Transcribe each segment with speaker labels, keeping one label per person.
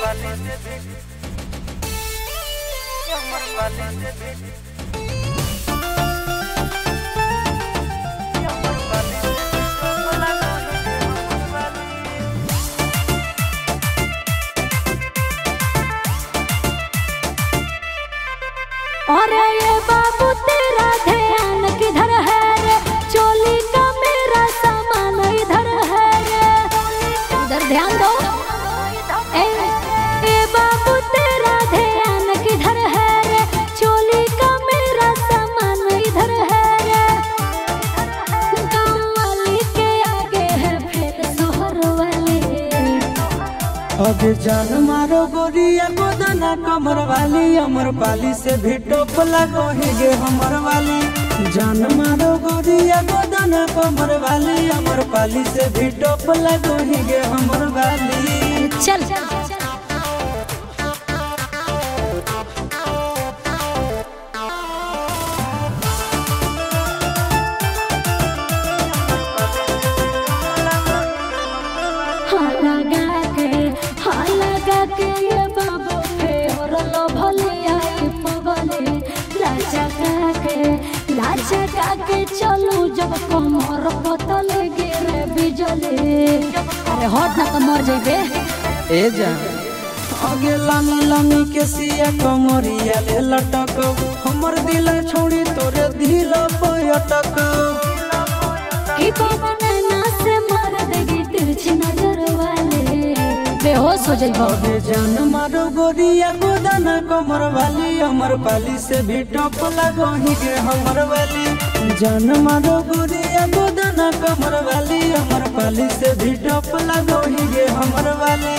Speaker 1: अरे ये बाबू तेरा ध्यान किधर है रे, चोली का मेरा सामान इधर है रे, इधर ध्यान दो। ए बाबू तेरा ध्यान किधर है रे, चोली का मेरा सामान इधर है रे। गाँव वाली के आगे है फिर शहर वाले।
Speaker 2: अब जान मारो गोरिया गोदना कमर वाली, अमर पाली से भी टोप लगोगे हमर वाली। जान मारो गोरिया गोदना कमर वाली, अमर पाली से भी टोप लगोगे हमर वाली।
Speaker 1: चल लगा के ये बाबू पे और लो भलिया पगले, लाचा के चलू जब कमर पतल गिरे बिजली। अरे हट ना तो मर जेबे।
Speaker 2: ए जा आगे लामी लामी के सिया कमरिया ले लटक, हमर दिल छोड़ी तोरे दिल पे अटक।
Speaker 1: की पवन ना से मार देगी तिरछी नजर वाले, बेहोश हो जाइबो।
Speaker 2: जान मारो गोरिया गोदना कमर वाली, अमर पाली से भी टोप लगोगे हमर वाली। जान मारो गोरिया गोदना कमर वाली, अमर पाली से भी टोप लगोगे हमर वाली।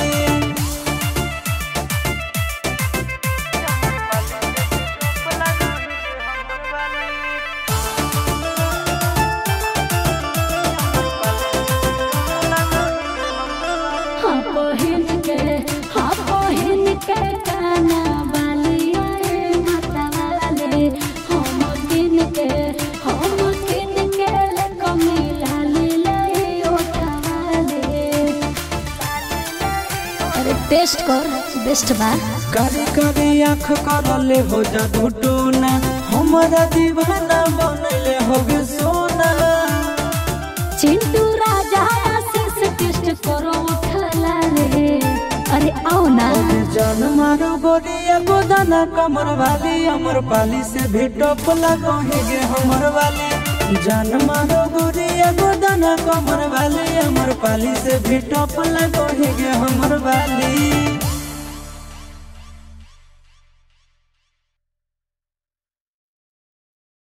Speaker 1: बहिन के गाना वाली आए माता वाले, हम किन के ले कमीला ले ओठा वाले। अरे टेस्ट कर बेस्ट बा।
Speaker 2: कारी कारी आँख करले हो जादू टोना, हमारा दीवाना बनले होगे सोना।
Speaker 1: चिंटू राजा से टेस्ट करो उठला रे, अरे आओ ना।
Speaker 2: जान मारो गोरिया गोदना कमर वाली, अमर पाली से भी टोप लगोगे हमर वाली। जान मारो गोरिया गोदना कमर वाली, अमर पाली से भी टोप लगोगे हमर वाली।